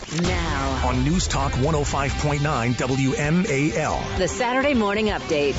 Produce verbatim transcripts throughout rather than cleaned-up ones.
Now, on News Talk one oh five point nine W M A L. the Saturday Morning Update.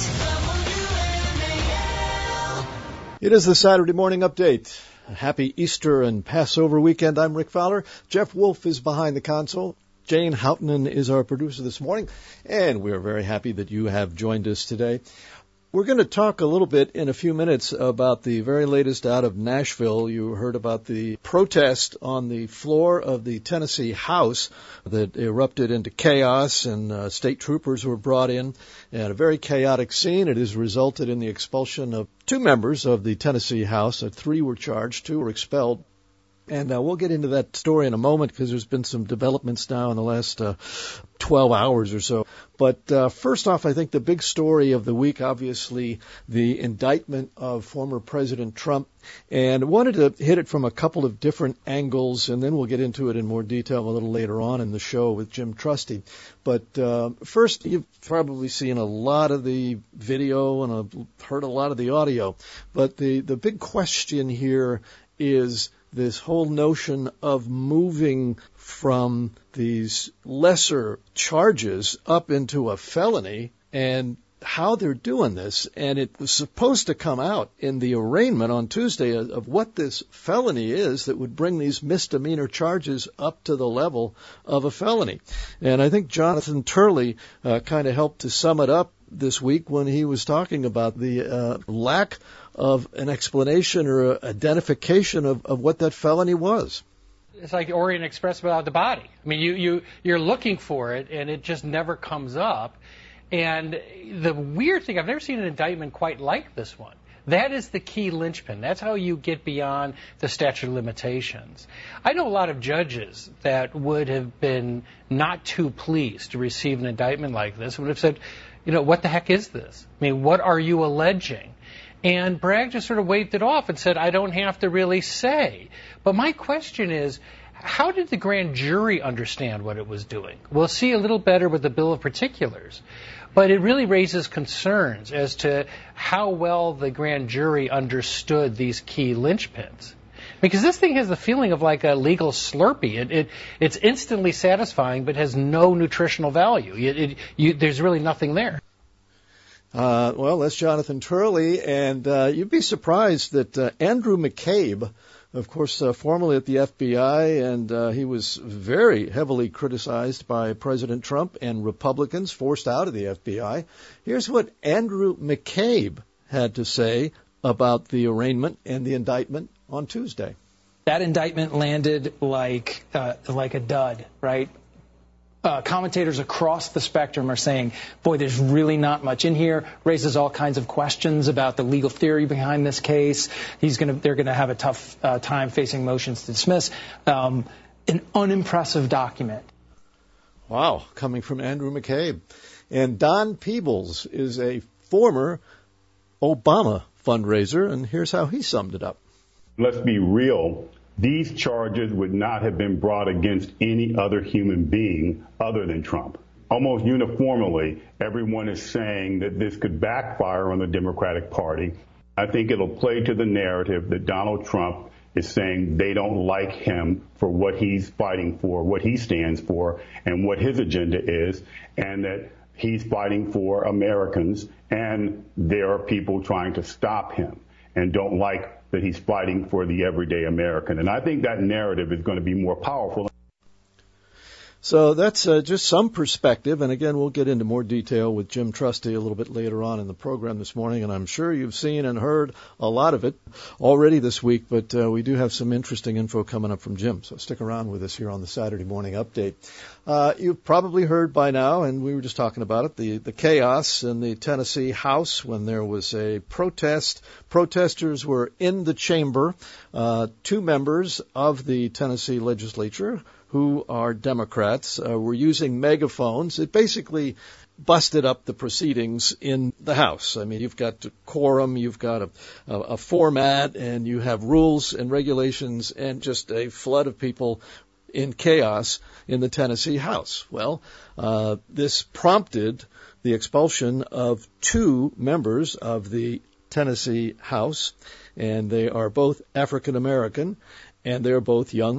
It is the Saturday Morning Update. Happy Easter and Passover weekend. I'm Rick Fowler. Jeff Wolf is behind the console. Jane Houghton is our producer this morning, and we're very happy that you have joined us today. We're going to talk a little bit in a few minutes about the very latest out of Nashville. You heard about the protest on the floor of the Tennessee House that erupted into chaos, and uh, state troopers were brought in, and a very chaotic scene. It has resulted in the expulsion of two members of the Tennessee House. Uh, three were charged, two were expelled. And uh, we'll get into that story in a moment because there's been some developments now in the last uh, twelve hours or so. But uh, first off, I think the big story of the week, obviously, the indictment of former President Trump. And I wanted to hit it from a couple of different angles, and then we'll get into it in more detail a little later on in the show with Jim Trusty. But uh, first, you've probably seen a lot of the video and uh, heard a lot of the audio. But the, the big question here is this whole notion of moving from these lesser charges up into a felony and how they're doing this. And it was supposed to come out in the arraignment on Tuesday of, of what this felony is that would bring these misdemeanor charges up to the level of a felony. And I think Jonathan Turley uh, kind of helped to sum it up this week when he was talking about the uh, lack of an explanation or identification of, of what that felony was. It's like Orient Express without the body. I mean, you, you, you're looking for it, and it just never comes up. And the weird thing, I've never seen an indictment quite like this one. That is the key linchpin. That's how you get beyond the statute of limitations. I know a lot of judges that would have been not too pleased to receive an indictment like this, would have said, you know, what the heck is this? I mean, what are you alleging? And Bragg just sort of waved it off and said, I don't have to really say. But my question is, how did the grand jury understand what it was doing? We'll see a little better with the bill of particulars. But it really raises concerns as to how well the grand jury understood these key linchpins. Because this thing has the feeling of like a legal Slurpee. It, it, it's instantly satisfying, but has no nutritional value. It, it, you, there's really nothing there. Uh, well, that's Jonathan Turley, and uh, you'd be surprised that uh, Andrew McCabe, of course, uh, formerly at the F B I, and uh, he was very heavily criticized by President Trump and Republicans, forced out of the F B I. Here's what Andrew McCabe had to say about the arraignment and the indictment on Tuesday. That indictment landed like uh, like a dud, right? Uh, commentators across the spectrum are saying, boy, there's really not much in here, raises all kinds of questions about the legal theory behind this case. He's gonna, they're going to have a tough uh, time facing motions to dismiss. Um, an unimpressive document. Wow, coming from Andrew McCabe. And Don Peebles is a former Obama fundraiser, and here's how he summed it up. Let's be real. These charges would not have been brought against any other human being other than Trump. Almost uniformly, everyone is saying that this could backfire on the Democratic Party. I think it'll play to the narrative that Donald Trump is saying they don't like him for what he's fighting for, what he stands for, and what his agenda is, and that he's fighting for Americans, and there are people trying to stop him and don't like that he's fighting for the everyday American. And I think that narrative is going to be more powerful. So that's uh, just some perspective, and again, we'll get into more detail with Jim Trusty a little bit later on in the program this morning, and I'm sure you've seen and heard a lot of it already this week, but uh, we do have some interesting info coming up from Jim, so stick around with us here on the Saturday Morning Update. Uh, you've probably heard by now, and we were just talking about it, the, the chaos in the Tennessee House when there was a protest. Protesters were in the chamber. Uh, two members of the Tennessee legislature who are Democrats, uh, were using megaphones. It basically busted up the proceedings in the House. I mean, you've got quorum, you've got a, a, a format, and you have rules and regulations and just a flood of people in chaos in the Tennessee House. Well, uh, this prompted the expulsion of two members of the Tennessee House, and they are both African American, and they're both young men.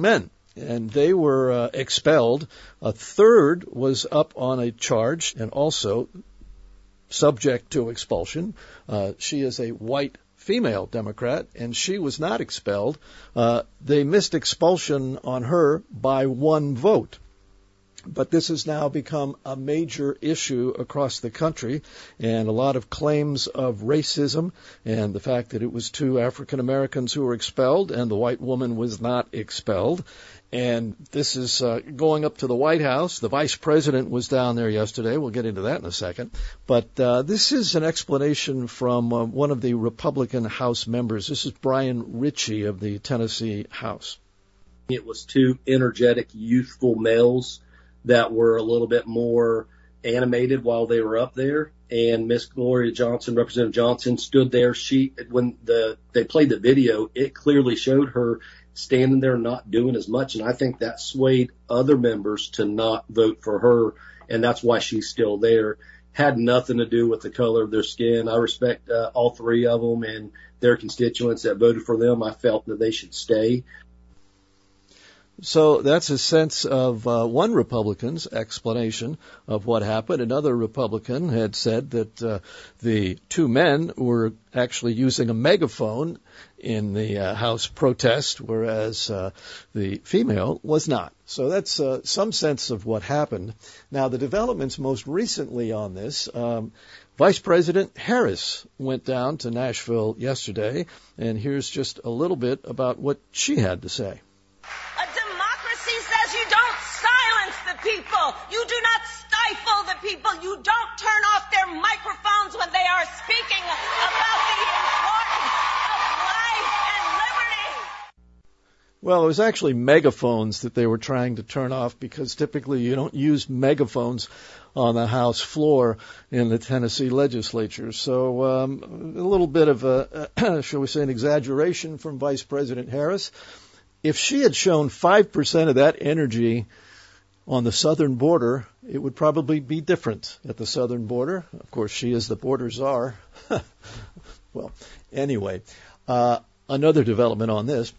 and they were uh, expelled. A third was up on a charge and also subject to expulsion. Uh, she is a white female Democrat, and she was not expelled. Uh, they missed expulsion on her by one vote. But this has now become a major issue across the country, and a lot of claims of racism and the fact that it was two African Americans who were expelled and the white woman was not expelled. And this is uh, going up to the White House. The vice president was down there yesterday. We'll get into that in a second. But uh, this is an explanation from uh, one of the Republican House members. This is Brian Ritchie of the Tennessee House. It was two energetic, youthful males that were a little bit more animated while they were up there. And Miss Gloria Johnson, Representative Johnson, stood there. She, when the they played the video, it clearly showed her standing there not doing as much. And I think that swayed other members to not vote for her. And that's why she's still there. Had nothing to do with the color of their skin. I respect uh, all three of them and their constituents that voted for them. I felt that they should stay. So that's a sense of uh, one Republican's explanation of what happened. Another Republican had said that uh, the two men were actually using a megaphone in the uh, House protest, whereas uh, the female was not. So that's uh, some sense of what happened. Now, the developments most recently on this, um, Vice President Harris went down to Nashville yesterday, and here's just a little bit about what she had to say. People. You do not stifle the people. You don't turn off their microphones when they are speaking about the importance of life and liberty. Well, it was actually megaphones that they were trying to turn off, because typically you don't use megaphones on the House floor in the Tennessee legislature. So um, a little bit of a, shall we say, an exaggeration from Vice President Harris. If she had shown five percent of that energy on the southern border, it would probably be different at the southern border. Of course, she is the border czar. Well, anyway, uh, another development on this.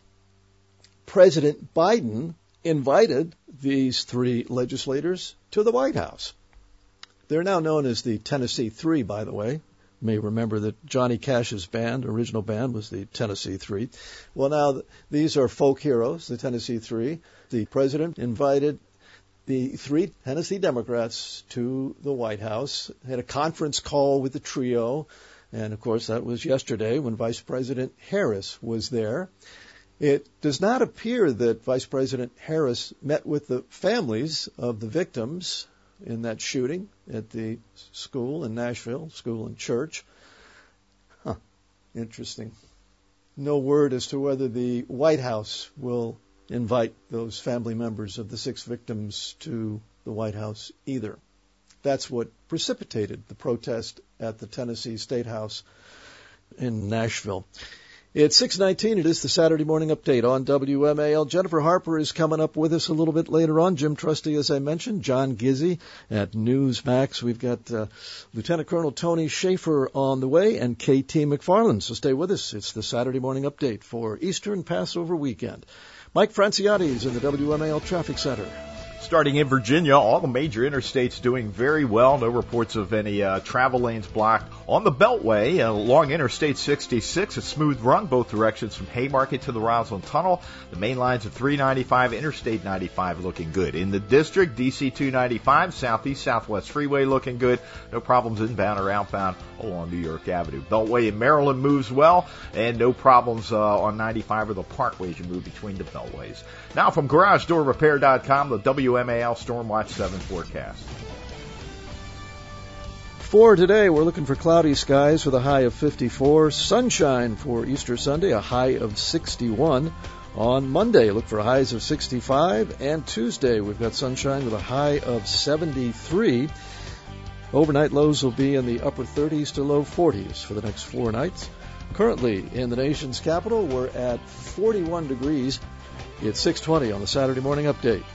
President Biden invited these three legislators to the White House. They're now known as the Tennessee Three, by the way. You may remember that Johnny Cash's band, original band, was the Tennessee Three. Well, now, these are folk heroes, the Tennessee Three. The president invited the three Tennessee Democrats to the White House, had a conference call with the trio, and of course that was yesterday when Vice President Harris was there. It does not appear that Vice President Harris met with the families of the victims in that shooting at the school in Nashville, school and church. Huh, interesting. No word as to whether the White House will invite those family members of the six victims to the White House either. That's what precipitated the protest at the Tennessee State House in Nashville. It's six nineteen. It is the Saturday Morning Update on W M A L. Jennifer Harper is coming up with us a little bit later on. Jim Trusty, as I mentioned. John Gizzi at Newsmax. We've got uh, Lieutenant Colonel Tony Schaefer on the way and K T McFarland. So stay with us. It's the Saturday Morning Update for Easter and Passover weekend. Mike Franciotti is in the W M A L Traffic Center. Starting in Virginia, all the major interstates doing very well. No reports of any uh, travel lanes blocked. On the Beltway, uh, along Interstate sixty-six, a smooth run both directions from Haymarket to the Roslyn Tunnel. The main lines of three ninety-five, Interstate ninety-five looking good. In the district, D C two ninety-five, Southeast Southwest Freeway looking good. No problems inbound or outbound along New York Avenue. Beltway in Maryland moves well, and no problems uh, on ninety-five or the Parkway as you move between the Beltways. Now from Garage Door Repair dot com, the W M A L Storm Watch seven forecast. For today, we're looking for cloudy skies with a high of fifty-four. Sunshine for Easter Sunday, a high of sixty-one. On Monday, look for highs of sixty-five. And Tuesday, we've got sunshine with a high of seventy-three. Overnight lows will be in the upper thirties to low forties for the next four nights. Currently, in the nation's capital, we're at forty-one degrees. It's six twenty on the Saturday Morning Update.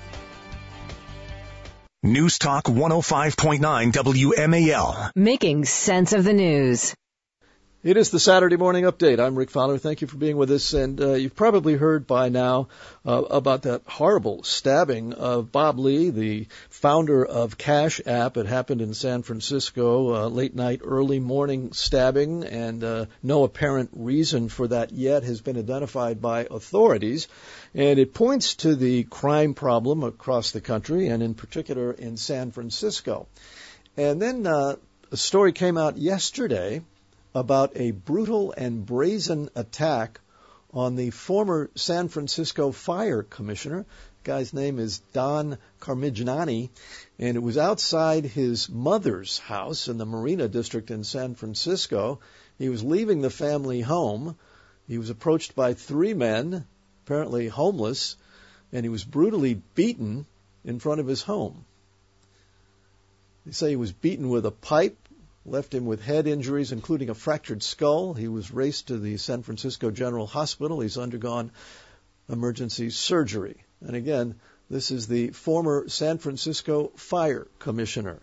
News Talk one oh five point nine W M A L. Making sense of the news. It is the Saturday Morning Update. I'm Rick Fowler. Thank you for being with us. And uh, you've probably heard by now uh, about that horrible stabbing of Bob Lee, the founder of Cash App. It happened in San Francisco, uh, late night, early morning stabbing, and uh, no apparent reason for that yet has been identified by authorities. And it points to the crime problem across the country, and in particular in San Francisco. And then uh, a story came out yesterday about a brutal and brazen attack on the former San Francisco Fire Commissioner. The guy's name is Don Carmignani, and it was outside his mother's house in the Marina District in San Francisco. He was leaving the family home. He was approached by three men, apparently homeless, and he was brutally beaten in front of his home. They say he was beaten with a pipe, left him with head injuries, including a fractured skull. He was raced to the San Francisco General Hospital. He's undergone emergency surgery. And again, this is the former San Francisco Fire Commissioner.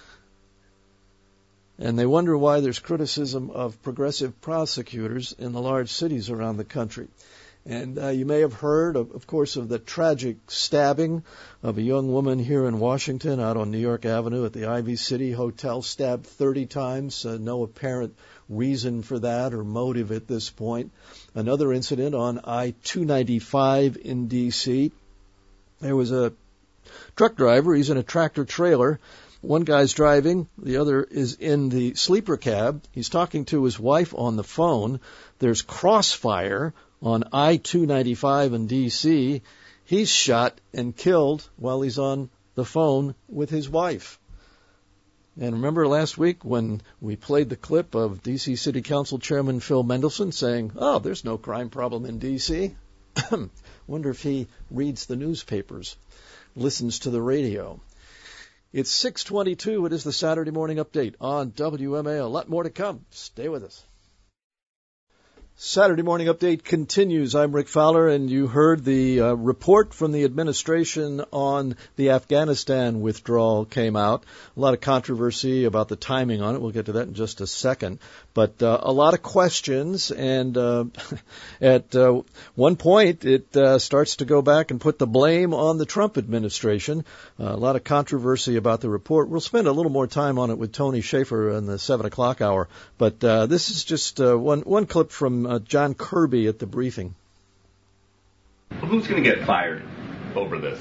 And they wonder why there's criticism of progressive prosecutors in the large cities around the country. And uh, you may have heard, of, of course, of the tragic stabbing of a young woman here in Washington out on New York Avenue at the Ivy City Hotel, stabbed thirty times. Uh, no apparent reason for that or motive at this point. Another incident on I two ninety-five in D C There was a truck driver. He's in a tractor trailer. One guy's driving, the other is in the sleeper cab. He's talking to his wife on the phone. There's crossfire on I two ninety-five in D C He's shot and killed while he's on the phone with his wife. And remember last week when we played the clip of D C City Council Chairman Phil Mendelson saying, oh, there's no crime problem in D C Wonder if he reads the newspapers, listens to the radio. It's six twenty-two. It is the Saturday Morning Update on W M A L. A lot more to come. Stay with us. Saturday Morning Update continues. I'm Rick Fowler, and you heard the uh, report from the administration on the Afghanistan withdrawal came out. A lot of controversy about the timing on it. We'll get to that in just a second. But uh, a lot of questions, and uh, at uh, one point it uh, starts to go back and put the blame on the Trump administration. Uh, a lot of controversy about the report. We'll spend a little more time on it with Tony Schaefer in the seven o'clock hour. But uh, this is just uh, one, one clip from Uh, John Kirby at the briefing. Who's going to get fired over this?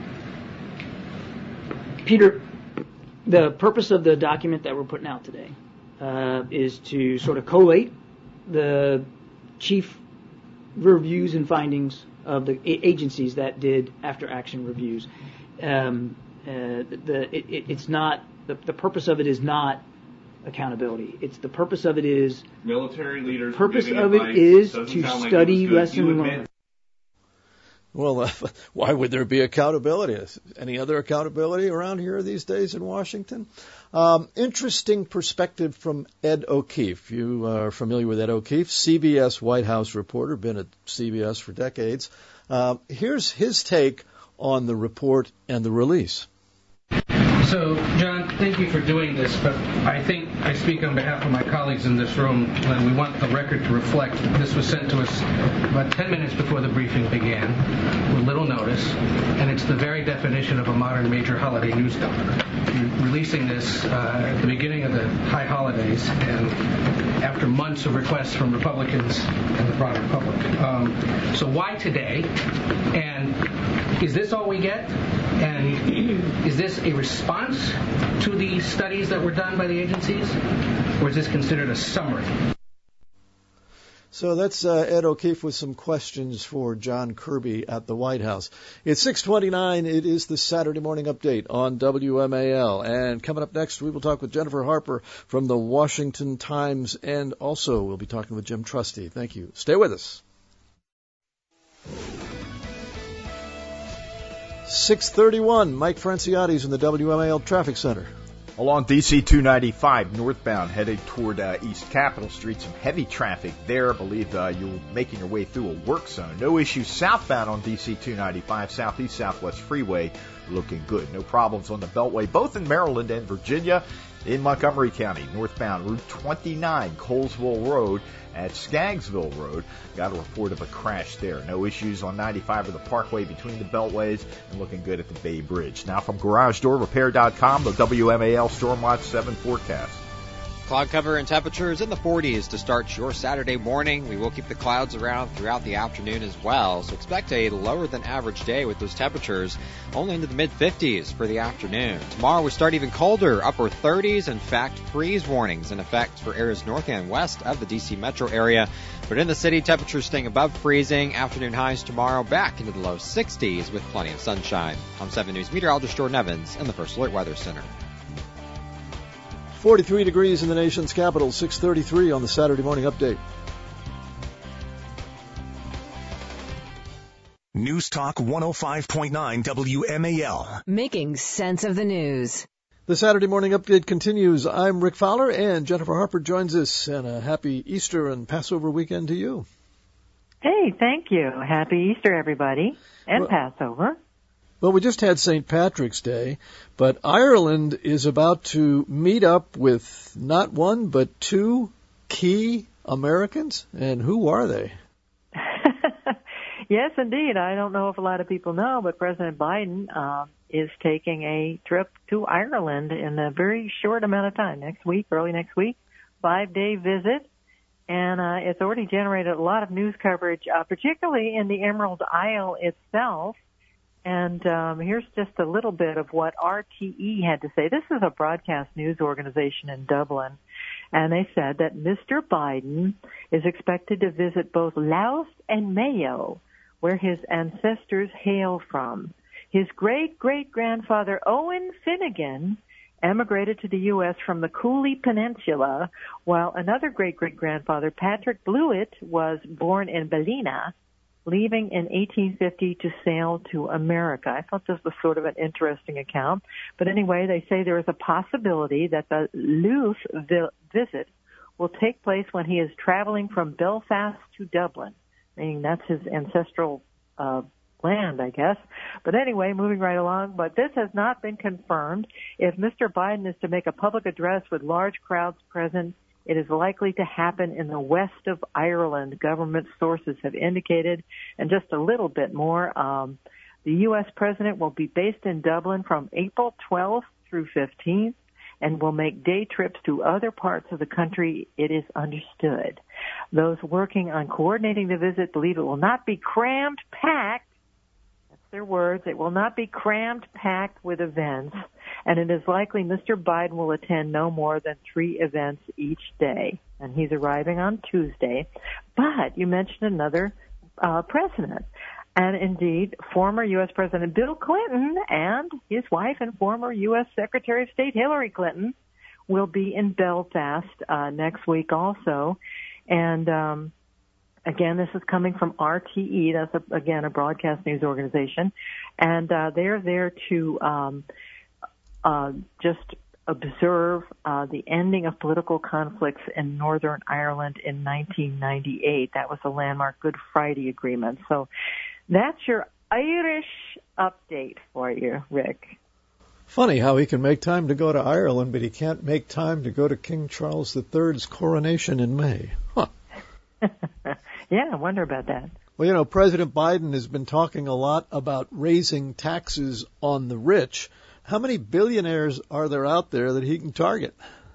Peter, the purpose of the document that we're putting out today uh, is to sort of collate the chief reviews and findings of the agencies that did after-action reviews. Um, uh, the, it, it, it's not the, the purpose of it is not accountability. It's the purpose of it is military leaders. Purpose of it is to study, lesson, learn. Well, uh, why would there be accountability? Any other accountability around here these days in Washington? Um, interesting perspective from Ed O'Keefe. You are familiar with Ed O'Keefe, C B S White House reporter, been at C B S for decades. Uh, here's his take on the report and the release. So, John, thank you for doing this, but I think I speak on behalf of my colleagues in this room when we want the record to reflect that this was sent to us about ten minutes before the briefing began, with little notice, and it's the very definition of a modern major holiday news dump. You're releasing this uh, at the beginning of the high holidays and after months of requests from Republicans and the broader public. Um, so why today? And is this all we get? And is this a response to the studies that were done by the agencies? Or is this considered a summary? So that's uh, Ed O'Keefe with some questions for John Kirby at the White House. It's six twenty-nine. It is the Saturday Morning Update on W M A L. And coming up next, we will talk with Jennifer Harper from the Washington Times, and also we'll be talking with Jim Trusty. Thank you. Stay with us. six thirty-one. Mike Franciotti's in the W M A L Traffic Center. Along D C two ninety-five northbound, headed toward uh, East Capitol Street, some heavy traffic there. I believe uh, you're making your way through a work zone. No issues southbound on D C two ninety-five, Southeast Southwest Freeway looking good. No problems on the Beltway, both in Maryland and Virginia. In Montgomery County, northbound Route twenty-nine, Colesville Road at Skaggsville Road. Got a report of a crash there. No issues on ninety-five or the Parkway between the Beltways, and looking good at the Bay Bridge. Now from Garage Door Repair dot com, the W M A L Stormwatch seven forecast. Cloud cover and temperatures in the forties to start your Saturday morning. We will keep the clouds around throughout the afternoon as well, so expect a lower than average day with those temperatures only into the mid fifties for the afternoon. Tomorrow we start even colder, upper thirties. In fact, freeze warnings in effect for areas north and west of the D C metro area. But in the city, temperatures staying above freezing. Afternoon highs tomorrow back into the low sixties with plenty of sunshine. I'm seven News meteorologist Jordan Evans in the First Alert Weather Center. forty-three degrees in the nation's capital, six thirty-three on the Saturday Morning Update. News Talk one oh five point nine W M A L. Making sense of the news. The Saturday Morning Update continues. I'm Rick Fowler, and Jennifer Harper joins us. And a happy Easter and Passover weekend to you. Hey, thank you. Happy Easter, everybody, and well, Passover. Well, we just had Saint Patrick's Day, but Ireland is about to meet up with not one, but two key Americans. And who are they? Yes, indeed. I don't know if a lot of people know, but President Biden uh, is taking a trip to Ireland in a very short amount of time, next week, early next week, five-day visit. And uh, it's already generated a lot of news coverage, uh, particularly in the Emerald Isle itself. And um, here's just a little bit of what R T E had to say. This is a broadcast news organization in Dublin, and they said that Mister Biden is expected to visit both Louth and Mayo, where his ancestors hail from. His great-great-grandfather, Owen Finnegan, emigrated to the U S from the Cooley Peninsula, while another great-great-grandfather, Patrick Blewett, was born in Ballina, leaving in eighteen fifty to sail to America. I thought this was sort of an interesting account. But anyway, they say there is a possibility that the Louth vi- visit will take place when he is traveling from Belfast to Dublin, meaning that's his ancestral uh, land, I guess. But anyway, moving right along. But this has not been confirmed. If Mister Biden is to make a public address with large crowds present, it is likely to happen in the west of Ireland, government sources have indicated. And just a little bit more, um, the U S president will be based in Dublin from April twelfth through fifteenth and will make day trips to other parts of the country, it is understood. Those working on coordinating the visit believe it will not be crammed packed. That's their words. It will not be crammed packed with events. And it is likely Mister Biden will attend no more than three events each day. And he's arriving on Tuesday. But you mentioned another uh, president. And indeed, former U S President Bill Clinton and his wife and former U S Secretary of State Hillary Clinton will be in Belfast uh, next week also. And um, again, this is coming from R T E. That's, a, again, a broadcast news organization. And uh, they're there to um, uh, just observe uh, the ending of political conflicts in Northern Ireland in nineteen ninety-eight. That was the landmark Good Friday Agreement. So that's your Irish update for you, Rick. Funny how he can make time to go to Ireland, but he can't make time to go to King Charles the Third's coronation in May. Huh. Yeah, I wonder about that. Well, you know, President Biden has been talking a lot about raising taxes on the rich. How many billionaires are there out there that he can target?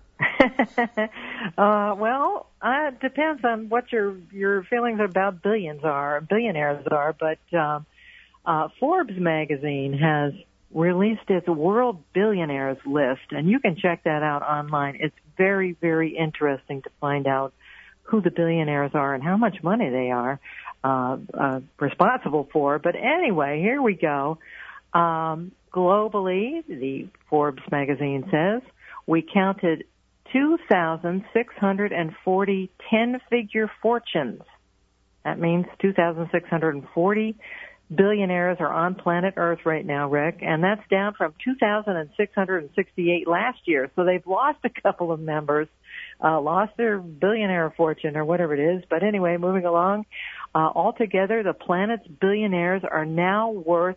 uh, well, uh, it depends on what your your feelings about billions are, billionaires are. But uh, uh, Forbes magazine has released its World Billionaires list, and you can check that out online. It's very, very interesting to find out who the billionaires are and how much money they are uh, uh, responsible for. But anyway, here we go. Um, globally, the Forbes magazine says, we counted two thousand six hundred forty ten-figure fortunes. That means two thousand six hundred forty billionaires are on planet Earth right now, Rick, and that's down from two thousand six hundred sixty-eight last year. So they've lost a couple of members, uh, lost their billionaire fortune or whatever it is. But anyway, moving along, uh, altogether, the planet's billionaires are now worth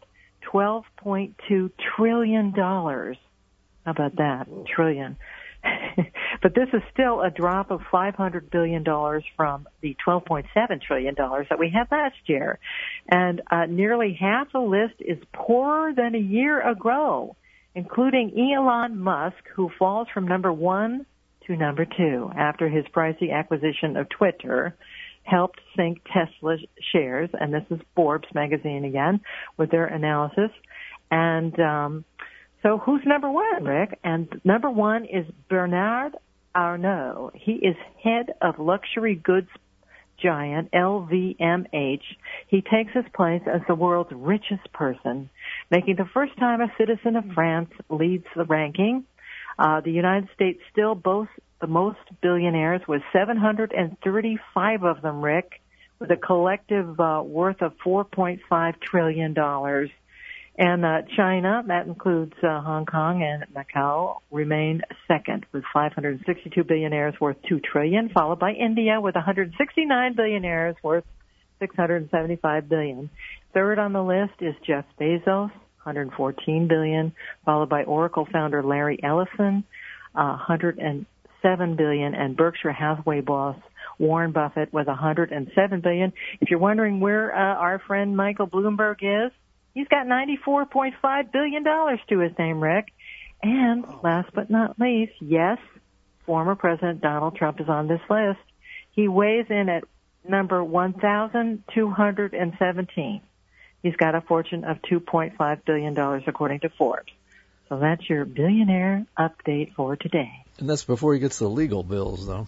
twelve point two trillion dollars. How about that? Whoa. Trillion. But this is still a drop of five hundred billion dollars from the twelve point seven trillion dollars that we had last year. And uh, nearly half the list is poorer than a year ago, including Elon Musk, who falls from number one to number two after his pricey acquisition of Twitter helped sink Tesla shares. And this is Forbes magazine again with their analysis. And um So who's number one, Rick? And number one is Bernard Arnault. He is head of luxury goods giant L V M H. He takes his place as the world's richest person, making the first time a citizen of France leads the ranking. Uh, the United States still boasts the most billionaires, with seven hundred thirty-five of them, Rick, with a collective uh, worth of four point five trillion dollars. And uh, China, that includes uh, Hong Kong and Macau, remain second with five hundred sixty-two billionaires worth two trillion dollars, followed by India with one hundred sixty-nine billionaires worth six hundred seventy-five billion dollars. Third on the list is Jeff Bezos, one hundred fourteen billion dollars, followed by Oracle founder Larry Ellison, uh, one hundred seven billion dollars, and Berkshire Hathaway boss Warren Buffett with one hundred seven billion dollars. If you're wondering where uh, our friend Michael Bloomberg is, he's got ninety-four point five billion dollars to his name, Rick. And last but not least, yes, former President Donald Trump is on this list. He weighs in at number one thousand two hundred seventeen. He's got a fortune of two point five billion dollars according to Forbes. So that's your billionaire update for today. And that's before he gets the legal bills, though.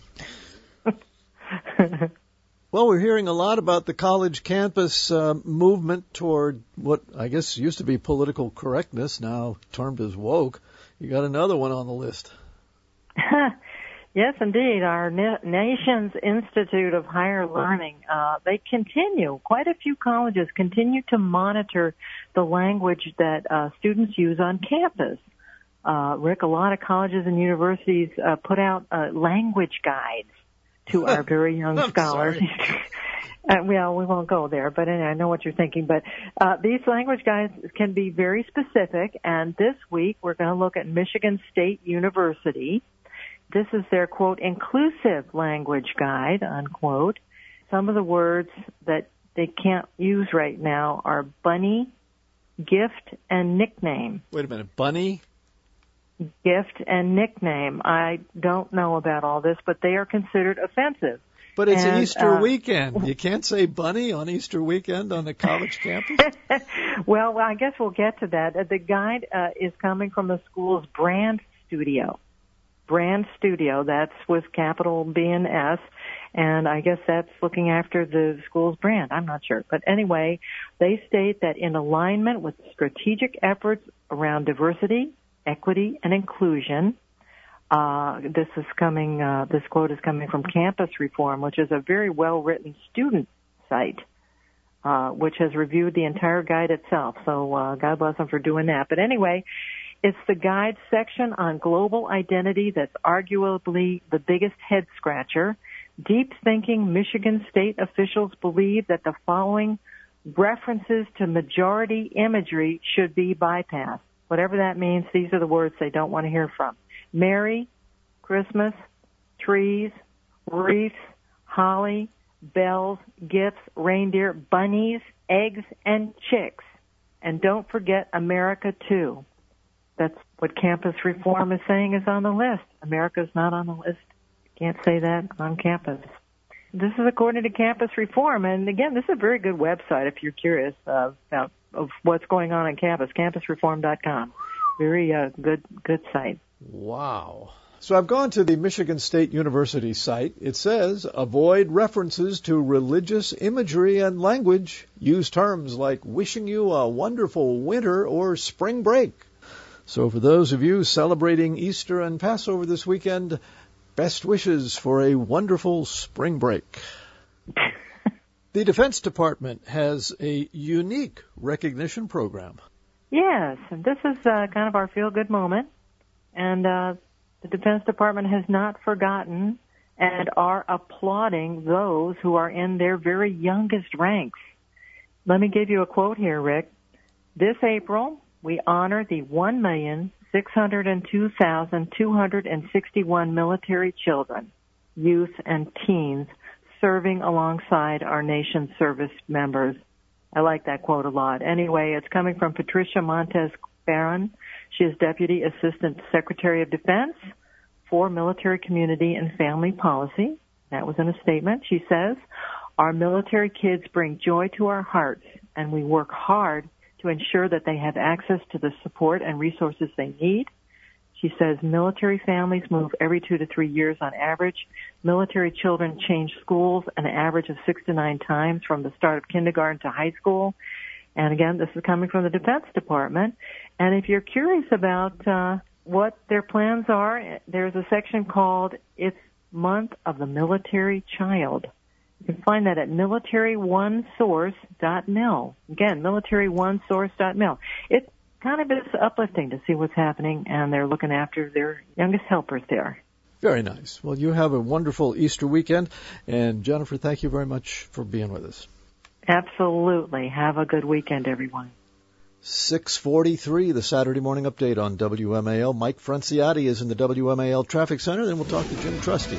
Well, we're hearing a lot about the college campus uh, movement toward what I guess used to be political correctness, now termed as woke. You got another one on the list. Yes, indeed. Our na- nation's Institute of Higher Learning, uh, they continue, quite a few colleges continue to monitor the language that uh, students use on campus. Uh, Rick, a lot of colleges and universities uh, put out uh, language guides to our very young scholars. uh, well, we won't go there, but anyway, I know what you're thinking. But uh, these language guides can be very specific, and this week we're going to look at Michigan State University. This is their, quote, inclusive language guide, unquote. Some of the words that they can't use right now are bunny, gift, and nickname. Wait a minute, bunny? Gift and nickname. I don't know about all this, but they are considered offensive. But it's and, Easter uh, weekend. You can't say bunny on Easter weekend on the college campus? well, well, I guess we'll get to that. The guide uh, is coming from the school's brand studio. Brand Studio, that's with capital B and S, and I guess that's looking after the school's brand. I'm not sure. But anyway, they state that in alignment with strategic efforts around diversity, equity, and inclusion, uh, this is coming, uh, this quote is coming from Campus Reform, which is a very well-written student site, uh, which has reviewed the entire guide itself. So, uh, God bless them for doing that. But anyway, it's the guide section on global identity that's arguably the biggest head scratcher. Deep thinking Michigan State officials believe that the following references to majority imagery should be bypassed. Whatever that means, these are the words they don't want to hear from. Merry Christmas, trees, wreaths, holly, bells, gifts, reindeer, bunnies, eggs, and chicks. And don't forget America, too. That's what Campus Reform is saying is on the list. America's not on the list. Can't say that on campus. This is according to Campus Reform. And again, this is a very good website if you're curious uh, about of what's going on on campus, campus reform dot com. Very uh, good, good site. Wow. So I've gone to the Michigan State University site. It says, avoid references to religious imagery and language. Use terms like wishing you a wonderful winter or spring break. So for those of you celebrating Easter and Passover this weekend, best wishes for a wonderful spring break. The Defense Department has a unique recognition program. Yes, and this is uh, kind of our feel-good moment. And uh, the Defense Department has not forgotten and are applauding those who are in their very youngest ranks. Let me give you a quote here, Rick. This April, we honor the one million six hundred two thousand two hundred sixty-one military children, youth, and teens serving alongside our nation's service members. I like that quote a lot. Anyway, it's coming from Patricia Montez Barron. She is Deputy Assistant Secretary of Defense for Military Community and Family Policy. That was in a statement. She says, our military kids bring joy to our hearts, and we work hard to ensure that they have access to the support and resources they need. She says military families move every two to three years on average. Military children change schools an average of six to nine times from the start of kindergarten to high school. And again, this is coming from the Defense Department. And if you're curious about uh, what their plans are, there's a section called It's Month of the Military Child. You can find that at military one source dot mil. Again, military one source dot mil. It kind of is uplifting to see what's happening, and they're looking after their youngest helpers there. Very nice. Well, you have a wonderful Easter weekend. And Jennifer, thank you very much for being with us. Absolutely. Have a good weekend, everyone. six forty-three, the Saturday morning update on W M A L. Mike Franciati is in the W M A L Traffic Center. Then we'll talk to Jim Trusty.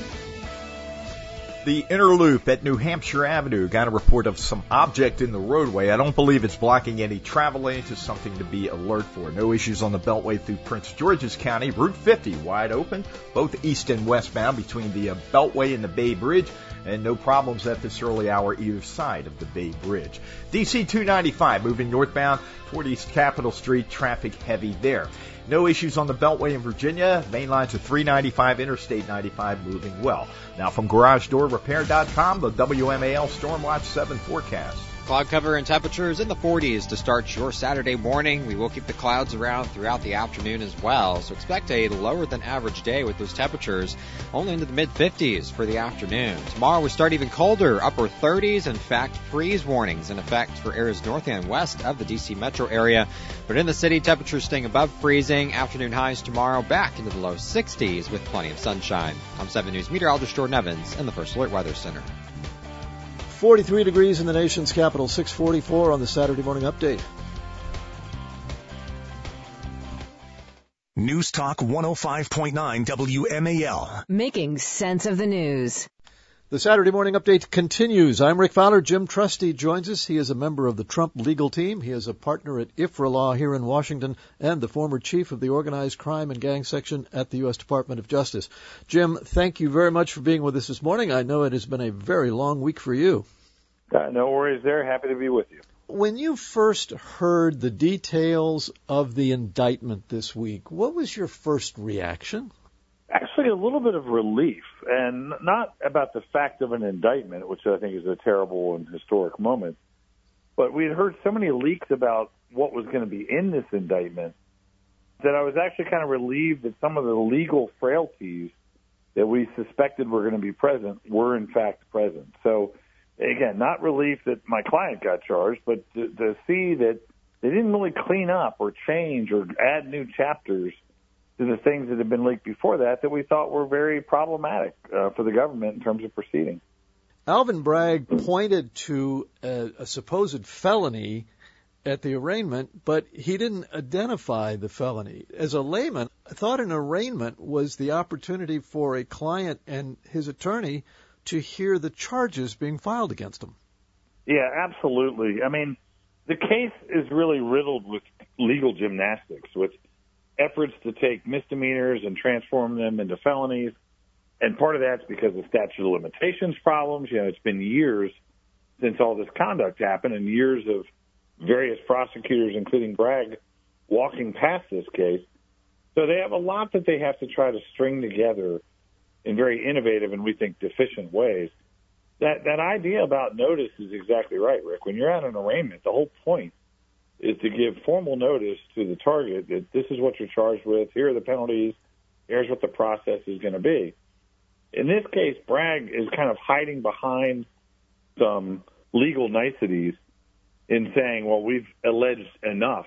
The inner loop at New Hampshire Avenue got a report of some object in the roadway. I don't believe it's blocking any travel lanes. It's something to be alert for. No issues on the Beltway through Prince George's County. Route fifty wide open, both east and westbound between the uh, Beltway and the Bay Bridge. And no problems at this early hour either side of the Bay Bridge. D C two ninety-five moving northbound toward East Capitol Street. Traffic heavy there. No issues on the Beltway in Virginia. Main lines of three ninety-five, Interstate ninety-five moving well. Now from Garage Door Repair dot com, the W M A L Storm Watch seven forecast. Cloud cover and temperatures in the forties to start your Saturday morning. We will keep the clouds around throughout the afternoon as well, so expect a lower than average day with those temperatures only into the mid fifties for the afternoon. Tomorrow we start even colder, upper thirties. In fact, freeze warnings in effect for areas north and west of the D C metro area. But in the city, temperatures staying above freezing. Afternoon highs tomorrow back into the low sixties with plenty of sunshine. I'm seven News meteorologist Jordan Evans in the First Alert Weather Center. forty-three degrees in the nation's capital, six forty-four on the Saturday morning update. News Talk one oh five point nine W M A L. Making sense of the news. The Saturday morning update continues. I'm Rick Fowler. Jim Trusty joins us. He is a member of the Trump legal team. He is a partner at I F R A Law here in Washington and the former chief of the Organized Crime and Gang Section at the U S Department of Justice. Jim, thank you very much for being with us this morning. I know it has been a very long week for you. Uh, no worries there. Happy to be with you. When you first heard the details of the indictment this week, what was your first reaction? Actually, a little bit of relief, and not about the fact of an indictment, which I think is a terrible and historic moment, but we had heard so many leaks about what was going to be in this indictment that I was actually kind of relieved that some of the legal frailties that we suspected were going to be present were, in fact, present. So, again, not relief that my client got charged, but to, to see that they didn't really clean up or change or add new chapters to the things that had been leaked before that that we thought were very problematic uh, for the government in terms of proceeding. Alvin Bragg pointed to a, a supposed felony at the arraignment, but he didn't identify the felony. As a layman, I thought an arraignment was the opportunity for a client and his attorney to hear the charges being filed against him. Yeah, absolutely. I mean, the case is really riddled with legal gymnastics, with efforts to take misdemeanors and transform them into felonies. And part of that's because of statute of limitations problems. You know, it's been years since all this conduct happened and years of various prosecutors, including Bragg, walking past this case. So they have a lot that they have to try to string together in very innovative and we think deficient ways. That that idea about notice is exactly right, Rick. When you're at an arraignment, the whole point is to give formal notice to the target that this is what you're charged with, here are the penalties, here's what the process is going to be. In this case, Bragg is kind of hiding behind some legal niceties in saying, well, we've alleged enough.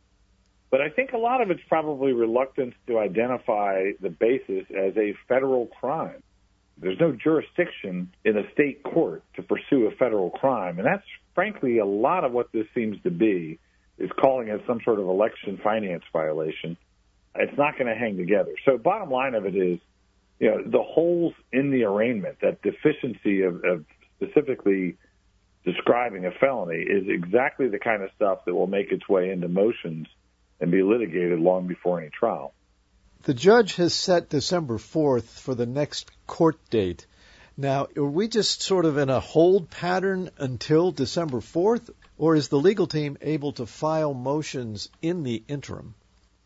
But I think a lot of it's probably reluctance to identify the basis as a federal crime. There's no jurisdiction in a state court to pursue a federal crime, and that's frankly a lot of what this seems to be. is calling it some sort of election finance violation, it's not going to hang together. So bottom line of it is, you know, the holes in the arraignment, that deficiency of, of specifically describing a felony, is exactly the kind of stuff that will make its way into motions and be litigated long before any trial. The judge has set December fourth for the next court date. Now, are we just sort of in a hold pattern until December fourth, or is the legal team able to file motions in the interim?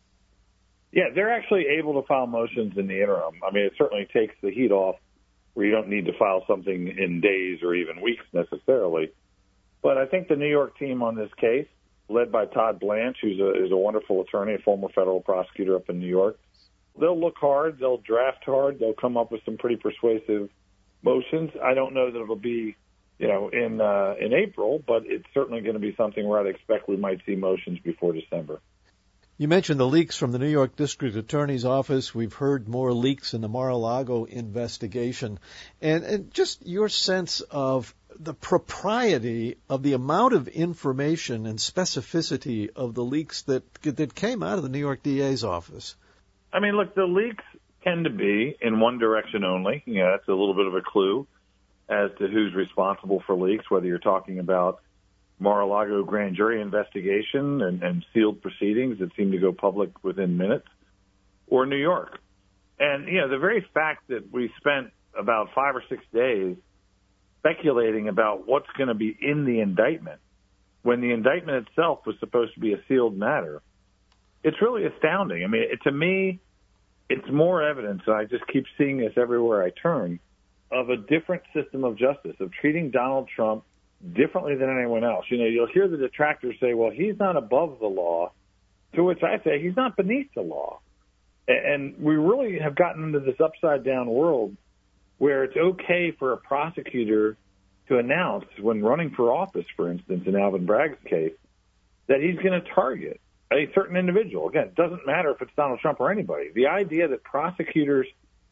Yeah, they're actually able to file motions in the interim. I mean, it certainly takes the heat off where you don't need to file something in days or even weeks necessarily. But I think the New York team on this case, led by Todd Blanche, who's a, is a wonderful attorney, a former federal prosecutor up in New York, they'll look hard, they'll draft hard, they'll come up with some pretty persuasive motions. I don't know that it'll be, you know, in uh, in April, but it's certainly going to be something where I'd expect we might see motions before December. You mentioned the leaks from the New York District Attorney's Office. We've heard more leaks in the Mar-a-Lago investigation. And, and just your sense of the propriety of the amount of information and specificity of the leaks that that came out of the New York D A's office. I mean, look, the leaks tend to be in one direction only. You know, that's a little bit of a clue as to who's responsible for leaks, whether you're talking about Mar-a-Lago grand jury investigation and, and sealed proceedings that seem to go public within minutes, or New York. And, you know, the very fact that we spent about five or six days speculating about what's going to be in the indictment when the indictment itself was supposed to be a sealed matter, it's really astounding. I mean, it, to me, it's more evidence, and I just keep seeing this everywhere I turn, of a different system of justice, of treating Donald Trump differently than anyone else. You know, you'll hear the detractors say, well, he's not above the law, to which I say he's not beneath the law. And we really have gotten into this upside-down world where it's okay for a prosecutor to announce when running for office, for instance, in Alvin Bragg's case, that he's going to target a certain individual. Again, it doesn't matter if it's Donald Trump or anybody. The idea that prosecutors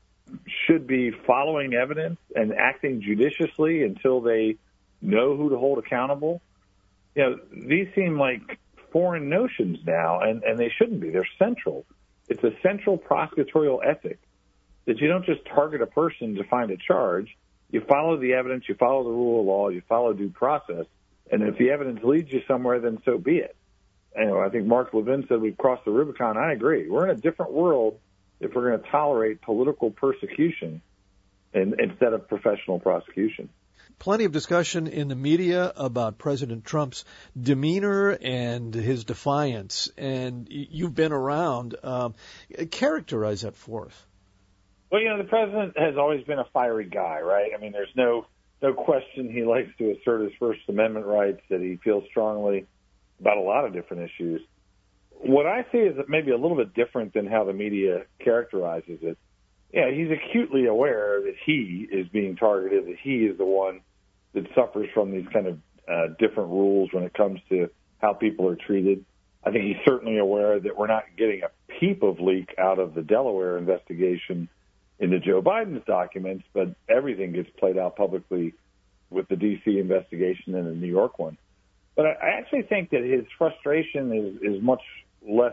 should be following evidence and acting judiciously until they know who to hold accountable, you know, these seem like foreign notions now, and, and they shouldn't be. They're central. It's a central prosecutorial ethic that you don't just target a person to find a charge. You follow the evidence, you follow the rule of law, you follow due process, and if the evidence leads you somewhere, then so be it. Anyway, I think Mark Levin said we've crossed the Rubicon. I agree. We're in a different world if we're going to tolerate political persecution in, instead of professional prosecution. Plenty of discussion in the media about President Trump's demeanor and his defiance, and you've been around. Um, characterize that for us. Well, you know, the president has always been a fiery guy, right? I mean, there's no no question he likes to assert his First Amendment rights, that he feels strongly about a lot of different issues. What I see is maybe a little bit different than how the media characterizes it. Yeah, he's acutely aware that he is being targeted, that he is the one that suffers from these kind of uh, different rules when it comes to how people are treated. I think he's certainly aware that we're not getting a peep of leak out of the Delaware investigation into Joe Biden's documents, but everything gets played out publicly with the D C investigation and the New York one. But I, I actually think that his frustration is, is much less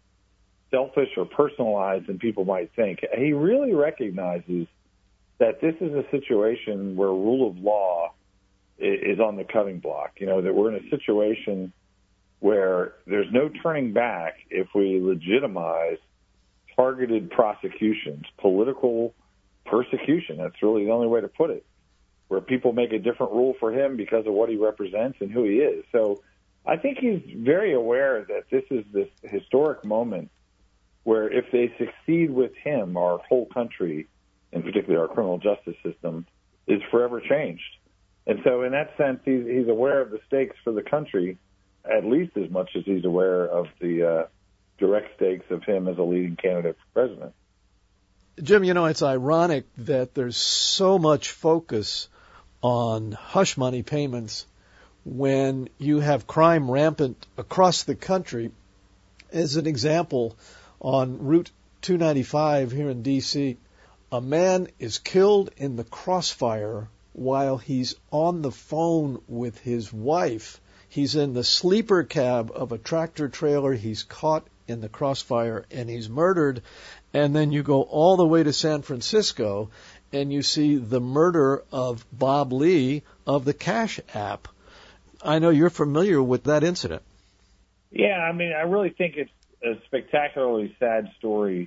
selfish or personalized than people might think. He really recognizes that this is a situation where rule of law is on the cutting block. You know, that we're in a situation where there's no turning back if we legitimize targeted prosecutions, political persecution. That's really the only way to put it, where people make a different rule for him because of what he represents and who he is. So I think he's very aware that this is this historic moment where if they succeed with him, our whole country, and particularly our criminal justice system, is forever changed. And so in that sense, he's, he's aware of the stakes for the country at least as much as he's aware of the uh, direct stakes of him as a leading candidate for president. Jim, you know, it's ironic that there's so much focus on hush money payments when you have crime rampant across the country. As an example, on Route two ninety-five here in D C, a man is killed in the crossfire while he's on the phone with his wife. He's in the sleeper cab of a tractor trailer. He's caught in the crossfire and he's murdered. And then you go all the way to San Francisco and you see the murder of Bob Lee of the Cash App. I know you're familiar with that incident. Yeah, I mean, I really think it's a spectacularly sad story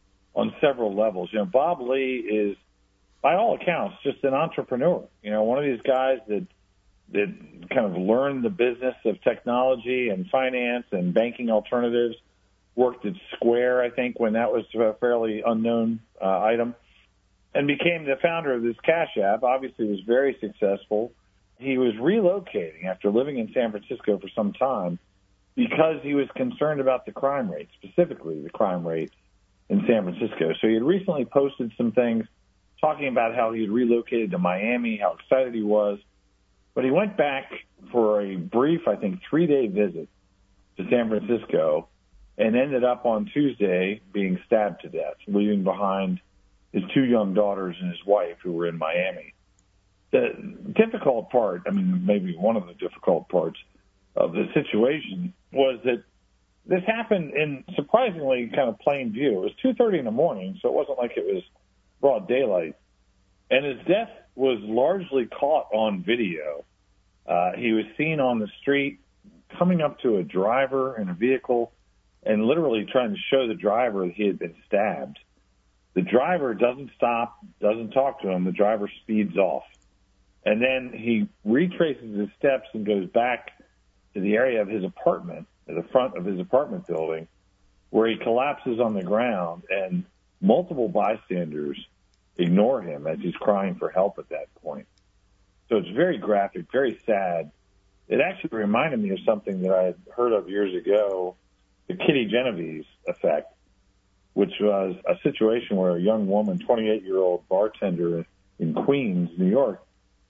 on several levels. You know, Bob Lee is, by all accounts, just an entrepreneur. You know, one of these guys that that kind of learned the business of technology and finance and banking alternatives, worked at Square, I think, when that was a fairly unknown uh, item, and became the founder of this Cash App. Obviously was very successful. He was relocating after living in San Francisco for some time because he was concerned about the crime rate, specifically the crime rate in San Francisco. So he had recently posted some things talking about how he had relocated to Miami, how excited he was. But he went back for a brief, I think, three-day visit to San Francisco and ended up on Tuesday being stabbed to death, leaving behind his two young daughters and his wife who were in Miami. The difficult part, I mean, maybe one of the difficult parts of the situation was that this happened in surprisingly kind of plain view. It was two thirty in the morning, so it wasn't like it was broad daylight. And his death was largely caught on video. Uh, he was seen on the street coming up to a driver in a vehicle and literally trying to show the driver that he had been stabbed. The driver doesn't stop, doesn't talk to him. The driver speeds off. And then he retraces his steps and goes back to the area of his apartment, at the front of his apartment building, where he collapses on the ground, and multiple bystanders ignore him as he's crying for help at that point. So it's very graphic, very sad. It actually reminded me of something that I had heard of years ago, the Kitty Genovese effect, which was a situation where a young woman, twenty-eight-year-old bartender in Queens, New York,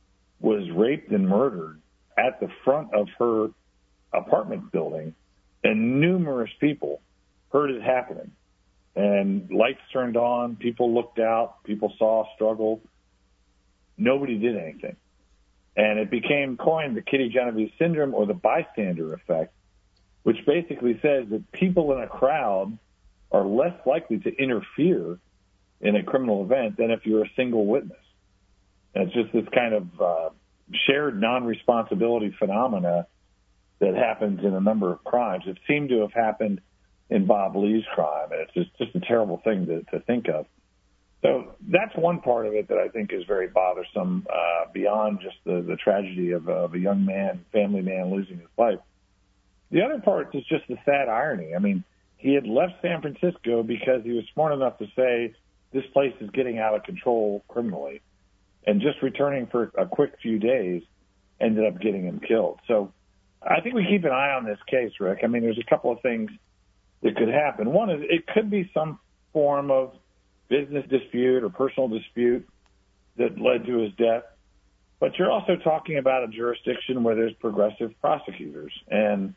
was raped and murdered at the front of her apartment building, and numerous people heard it happening. And lights turned on, people looked out, people saw a struggle. Nobody did anything. And it became coined the Kitty Genovese syndrome, or the bystander effect, which basically says that people in a crowd are less likely to interfere in a criminal event than if you're a single witness. And it's just this kind of uh, shared non-responsibility phenomena that happens in a number of crimes. It seemed to have happened in Bob Lee's crime, and it's just, just a terrible thing to, to think of. So that's one part of it that I think is very bothersome, uh, beyond just the, the tragedy of, of a young man, family man losing his life. The other part is just the sad irony. I mean, he had left San Francisco because he was smart enough to say, this place is getting out of control criminally, and just returning for a quick few days ended up getting him killed. So I think we keep an eye on this case, Rick. I mean, there's a couple of things that could happen. One is it could be some form of business dispute or personal dispute that led to his death. But you're also talking about a jurisdiction where there's progressive prosecutors. And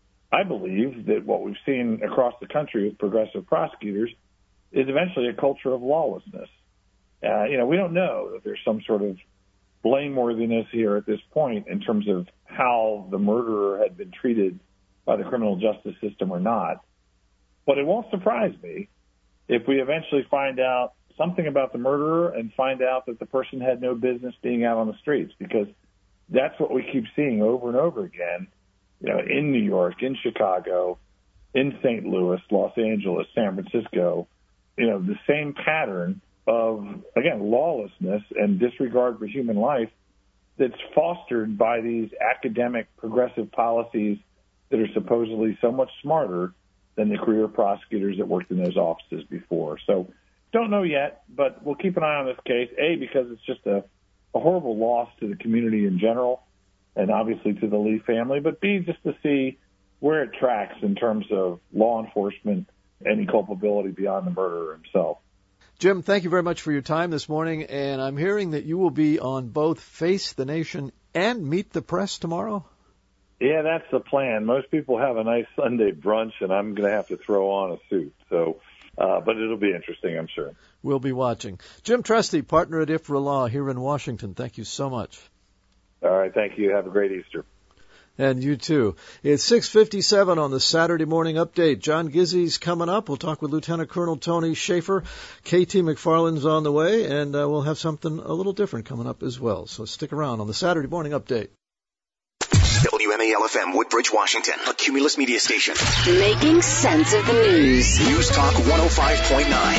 I believe that what we've seen across the country with progressive prosecutors is eventually a culture of lawlessness. Uh, you know, we don't know that there's some sort of blameworthiness here at this point in terms of how the murderer had been treated by the criminal justice system or not. But it won't surprise me if we eventually find out something about the murderer and find out that the person had no business being out on the streets, because that's what we keep seeing over and over again, you know, in New York, in Chicago, in Saint Louis, Los Angeles, San Francisco, you know, the same pattern of, again, lawlessness and disregard for human life that's fostered by these academic progressive policies that are supposedly so much smarter than the career prosecutors that worked in those offices before. So don't know yet, but we'll keep an eye on this case, A, because it's just a, a horrible loss to the community in general and obviously to the Lee family, but B, just to see where it tracks in terms of law enforcement, any culpability beyond the murderer himself. Jim, thank you very much for your time this morning, and I'm hearing that you will be on both Face the Nation and Meet the Press tomorrow? Yeah, that's the plan. Most people have a nice Sunday brunch, and I'm going to have to throw on a suit. So, uh, but it'll be interesting, I'm sure. We'll be watching. Jim Trusty, partner at IFRA Law here in Washington. Thank you so much. All right, thank you. Have a great Easter. And you too. It's six fifty-seven on the Saturday Morning Update. John Gizzi's coming up. We'll talk with Lieutenant Colonel Tony Schaefer. K T McFarland's on the way, and uh, we'll have something a little different coming up as well. So stick around on the Saturday Morning Update. W M A L F M, Woodbridge, Washington, a Cumulus media station. Making sense of the news. News Talk one oh five point nine.